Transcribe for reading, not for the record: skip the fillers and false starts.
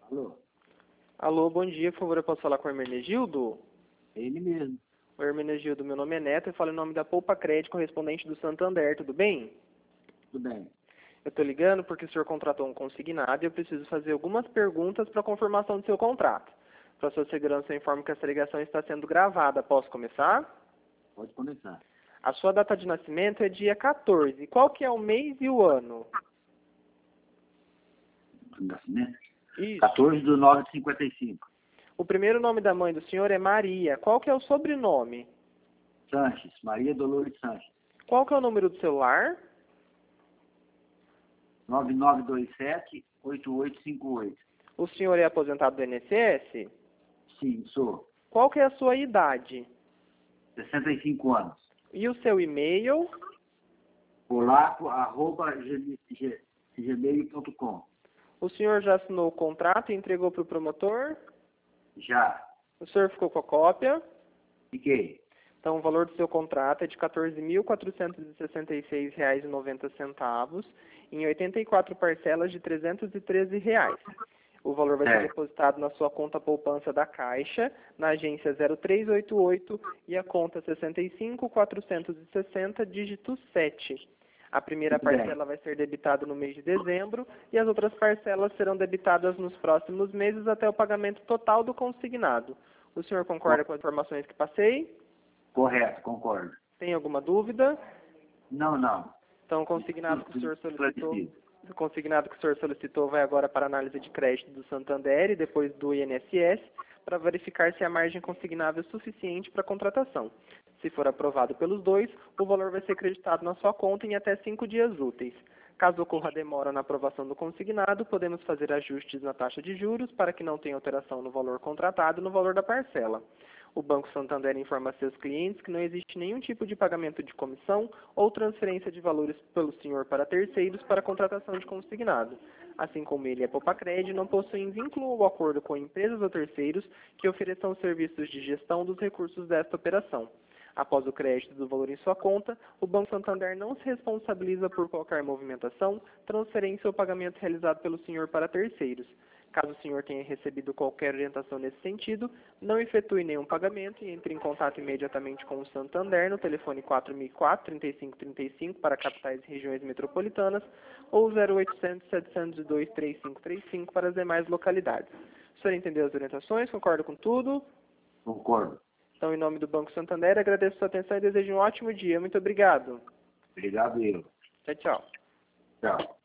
Alô? Alô, bom dia, por favor, eu posso falar com o Hermenegildo? Ele mesmo. O Hermenegildo, meu nome é Neto, eu falo em nome da Poupa Crédito, correspondente do Santander, tudo bem? Tudo bem. Eu estou ligando porque o senhor contratou um consignado e eu preciso fazer algumas perguntas para confirmação do seu contrato. Para sua segurança, eu informo que essa ligação está sendo gravada. Posso começar? Pode começar. A sua data de nascimento é dia 14. Qual que é o mês e o ano? Nascimento? Isso. 14/9/55. O primeiro nome da mãe do senhor é Maria. Qual que é o sobrenome? Sanches. Maria Dolores Sanches. Qual que é o número do celular? 9927-8858. O senhor é aposentado do INSS? Sim, sou. Qual que é a sua idade? 65 anos. E o seu e-mail? polaco@gmail.com. O senhor já assinou o contrato e entregou para o promotor? Já. O senhor ficou com a cópia? Fiquei. Então, o valor do seu contrato é de R$ 14.466,90 em 84 parcelas de R$ 313. O valor vai ser depositado na sua conta poupança da Caixa, na agência 0388 e a conta 65460, dígito 7. A primeira parcela vai ser debitada no mês de dezembro e as outras parcelas serão debitadas nos próximos meses até o pagamento total do consignado. O senhor concorda com as informações que passei? Correto, concordo. Tem alguma dúvida? Não. Então, o consignado que o senhor solicitou vai agora para a análise de crédito do Santander e depois do INSS para verificar se a margem consignável é suficiente para a contratação. Se for aprovado pelos dois, o valor vai ser creditado na sua conta em até 5 dias úteis. Caso ocorra demora na aprovação do consignado, podemos fazer ajustes na taxa de juros para que não tenha alteração no valor contratado e no valor da parcela. O Banco Santander informa a seus clientes que não existe nenhum tipo de pagamento de comissão ou transferência de valores pelo senhor para terceiros para a contratação de consignado. Assim como ele e a Popacred não possuem vínculo ou acordo com empresas ou terceiros que ofereçam serviços de gestão dos recursos desta operação. Após o crédito do valor em sua conta, o Banco Santander não se responsabiliza por qualquer movimentação, transferência ou pagamento realizado pelo senhor para terceiros. Caso o senhor tenha recebido qualquer orientação nesse sentido, não efetue nenhum pagamento e entre em contato imediatamente com o Santander no telefone 4004-3535 para capitais e regiões metropolitanas ou 0800-702-3535 para as demais localidades. O senhor entendeu as orientações? Concorda com tudo? Concordo. Então, em nome do Banco Santander, agradeço a sua atenção e desejo um ótimo dia. Muito obrigado. Obrigado eu. Tchau, tchau. Tchau.